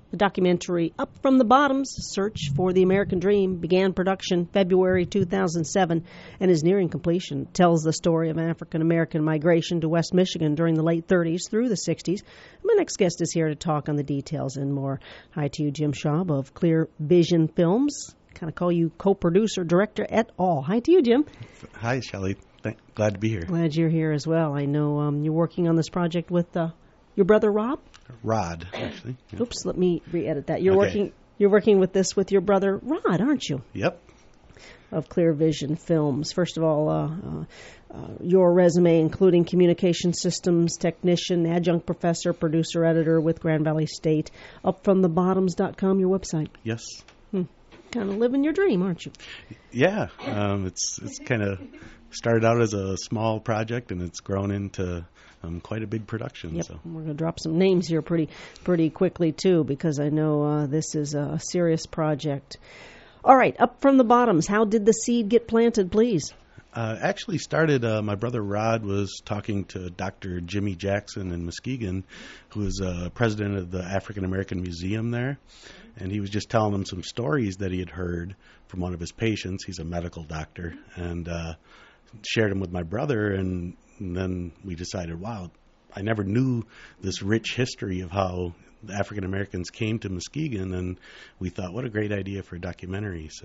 The documentary Up from the Bottoms, Search for the American Dream, began production February 2007 and is nearing completion. It tells the story of African-American migration to West Michigan during the late 30s through the 60s. My next guest is here to talk on the details and more. Hi to you, Jim Schaub of Clear Vision Films. Kind of call you co-producer, director et al. Hi to you, Jim. Hi, Shelley. Glad to be here. Glad you're here as well. I know you're working on this project with your brother Rob? Rod, actually. Yep. Oops, let me re-edit that. You're working with this with your brother Rod, aren't you? Yep. Of Clear Vision Films. First of all, your resume, including communication systems technician, adjunct professor, producer, editor with Grand Valley State. Upfromthebottoms.com, your website. Yes. Kind of living your dream, aren't you? Yeah. It's kind of started out as a small project, and it's grown into quite a big production. Yep. So We're going to drop some names here pretty quickly, too, because I know this is a serious project. All right, Up from the Bottoms. How did the seed get planted, please? Actually started, my brother Rod was talking to Dr. Jimmy Jackson in Muskegon, who is president of the African American Museum there. And he was just telling him some stories that he had heard from one of his patients. He's a medical doctor, and shared them with my brother. And then we decided, wow, I never knew this rich history of how the African Americans came to Muskegon. And we thought, what a great idea for a documentary. So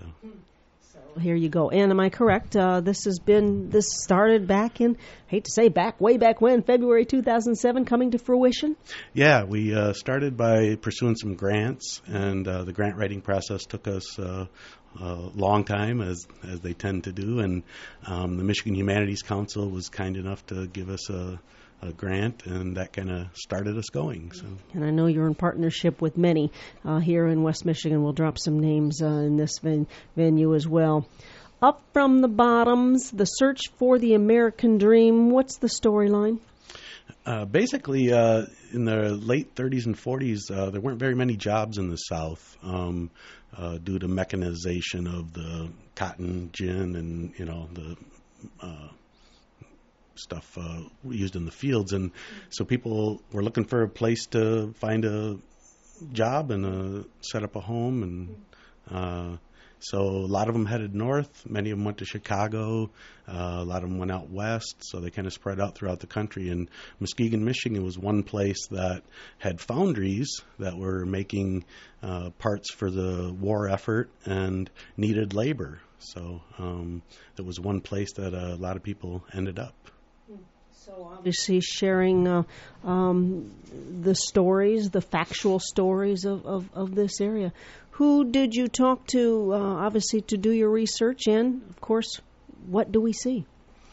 here you go. And am I correct? This started back in, way back when, February 2007, coming to fruition? Yeah, we started by pursuing some grants, and the grant writing process took us a long time, as they tend to do. And the Michigan Humanities Council was kind enough to give us a grant, and that kind of started us going. So, and I know you're in partnership with many here in West Michigan. We'll drop some names in this venue as well. Up from the Bottoms, the search for the American dream. What's the storyline? Basically, in the late 30s and 40s, there weren't very many jobs in the South due to mechanization of the cotton gin and the stuff used in the fields, and so people were looking for a place to find a job and set up a home, and so a lot of them headed north. Many of them went to Chicago. A lot of them went out west, so they kind of spread out throughout the country. And Muskegon, Michigan was one place that had foundries that were making parts for the war effort and needed labor. So it was one place that a lot of people ended up. So obviously sharing the stories, the factual stories of this area. Who did you talk to, obviously, to do your research? And, of course, what do we see?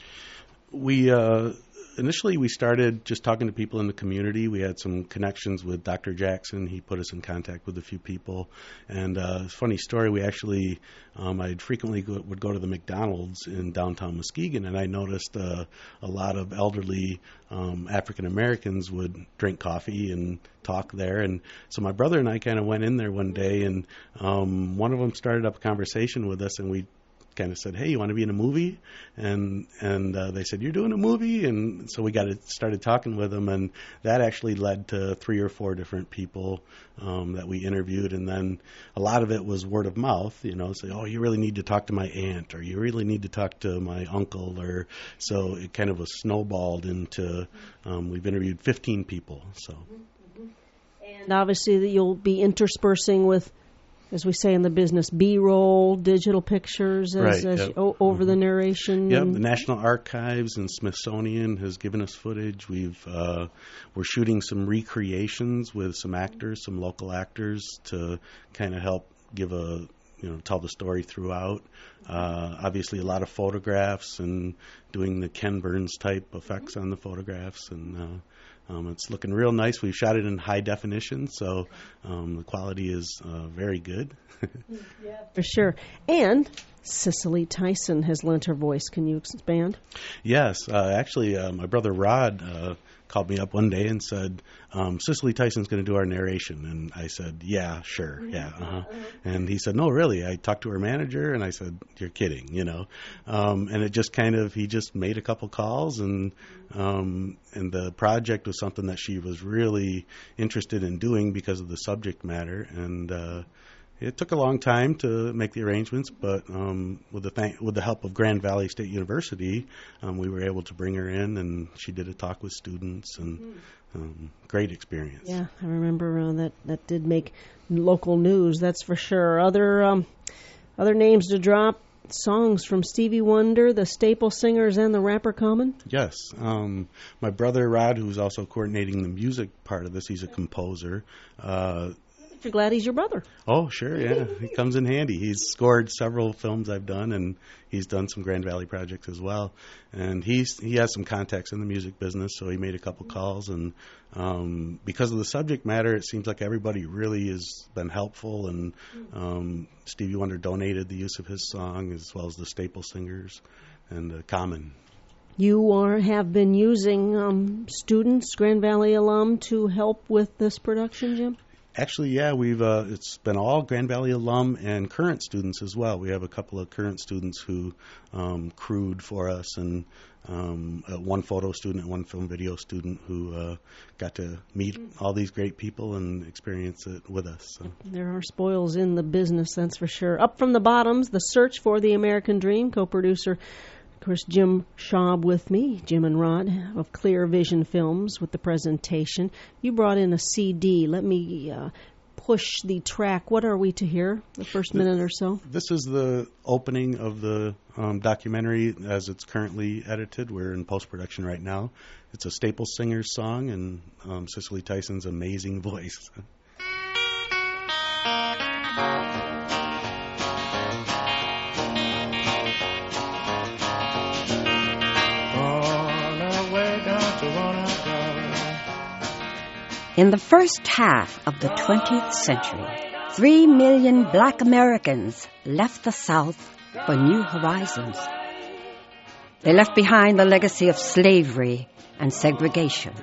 Initially, we started just talking to people in the community. We had some connections with Dr. Jackson. He put us in contact with a few people. And funny story, we actually, I frequently would go to the McDonald's in downtown Muskegon, and I noticed a lot of elderly African Americans would drink coffee and talk there. And so my brother and I kind of went in there one day, and one of them started up a conversation with us, and we kind of said, hey, you want to be in a movie? And they said, you're doing a movie? And so we started talking with them, and that actually led to 3 or 4 different people that we interviewed. And then a lot of it was word of mouth, say, oh, you really need to talk to my aunt, or you really need to talk to my uncle. Or so it kind of was snowballed into, we've interviewed 15 people. So, and obviously that you'll be interspersing with, as we say in the business, B-roll, digital pictures over the narration. Yep, the National Archives and Smithsonian has given us footage. We're shooting some recreations with some actors, some local actors, to kind of help give tell the story throughout. Obviously, a lot of photographs and doing the Ken Burns type effects on the photographs, and it's looking real nice. We've shot it in high definition, so the quality is very good. Yeah, for sure. And Cicely Tyson has lent her voice. Can you expand? Yes. Actually, my brother Rod called me up one day and said, Cicely Tyson's going to do our narration. And I said, yeah, sure, yeah, uh-huh. And he said, no, really. I talked to her manager, and I said, you're kidding, And it just he just made a couple calls, and the project was something that she was really interested in doing because of the subject matter. And it took a long time to make the arrangements, but with the help of Grand Valley State University, we were able to bring her in, and she did a talk with students, and great experience. Yeah, I remember that did make local news, that's for sure. Other names to drop: songs from Stevie Wonder, the Staple Singers, and the Rapper Common? Yes. My brother Rod, who's also coordinating the music part of this, he's a composer. You're glad he's your brother. Oh, sure, yeah. He comes in handy. He's scored several films I've done, and he's done some Grand Valley projects as well. And he has some contacts in the music business, so he made a couple calls. And because of the subject matter, it seems like everybody really has been helpful. And Stevie Wonder donated the use of his song, as well as the Staple Singers and Common. You have been using students, Grand Valley alum, to help with this production, Jim? Actually, yeah, it's been all Grand Valley alum and current students as well. We have a couple of current students who crewed for us, and one photo student and one film video student who got to meet all these great people and experience it with us. So. There are spoils in the business, that's for sure. Up from the Bottoms, The Search for the American Dream, co-producer of course, Jim Schaub with me, Jim and Rod of Clear Vision Films with the presentation. You brought in a CD. Let me push the track. What are we to hear, the first minute or so? This is the opening of the documentary as it's currently edited. We're in post-production right now. It's a Staple Singers song and Cicely Tyson's amazing voice. In the first half of the 20th century, 3 million black Americans left the South for new horizons. They left behind the legacy of slavery and segregation.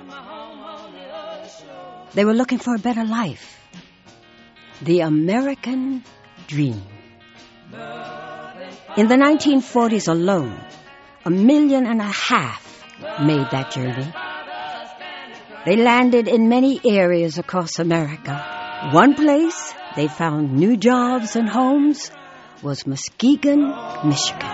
They were looking for a better life. The American dream. In the 1940s alone, 1.5 million made that journey. They landed in many areas across America. One place they found new jobs and homes was Muskegon, Michigan.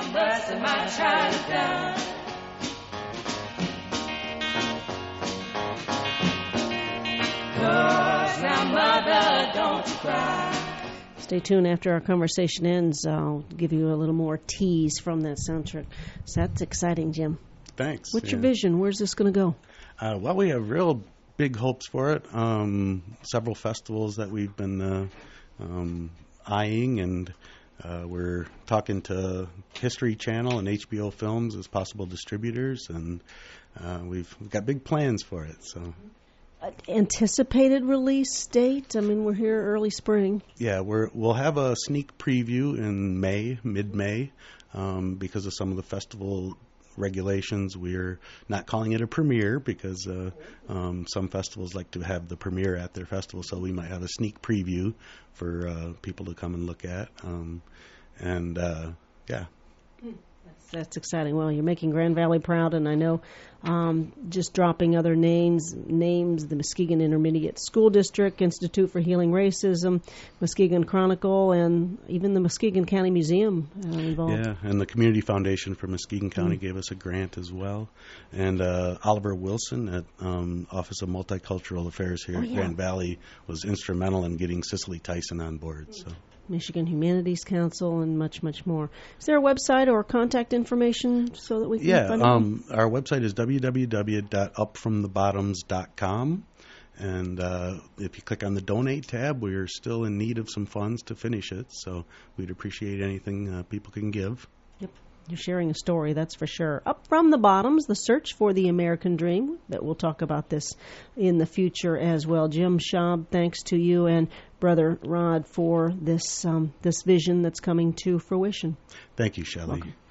Stay tuned. After our conversation ends, I'll give you a little more tease from that soundtrack. So that's exciting, Jim. Thanks. What's your vision? Where's this going to go? Well, we have real big hopes for it. Several festivals that we've been eyeing, and we're talking to History Channel and HBO Films as possible distributors, and we've got big plans for it. So, anticipated release date? I mean, we're here early spring. Yeah, we'll have a sneak preview in mid-May, because of some of the festival regulations. We're not calling it a premiere because some festivals like to have the premiere at their festival, so we might have a sneak preview for people to come and look at. Yeah. That's exciting. Well, you're making Grand Valley proud, and I know just dropping other names, the Muskegon Intermediate School District, Institute for Healing Racism, Muskegon Chronicle, and even the Muskegon County Museum involved. Yeah, and the Community Foundation for Muskegon County gave us a grant as well. And Oliver Wilson at Office of Multicultural Affairs here at Grand Valley was instrumental in getting Cicely Tyson on board. So. Michigan Humanities Council, and much, much more. Is there a website or contact information so that we can find it? Our website is www.upfromthebottoms.com. And if you click on the Donate tab, we are still in need of some funds to finish it, so we'd appreciate anything people can give. Yep. You're sharing a story, that's for sure. Up from the Bottoms, the search for the American dream. That we'll talk about this in the future as well. Jim Schaub, thanks to you and Brother Rod for this vision that's coming to fruition. Thank you, Shelley. Welcome.